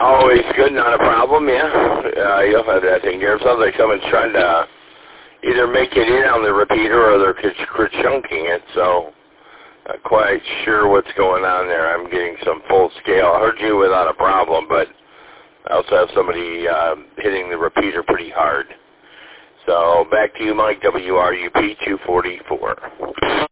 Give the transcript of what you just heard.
Always good, not a problem, yeah. You'll have that thing here. It sounds like someone's trying to either make it in on the repeater or they're chunking it, so not quite sure what's going on there. I'm getting some full scale. I heard you without a problem, but I also have somebody hitting the repeater pretty hard. So back to you, Mike, WRUP 244.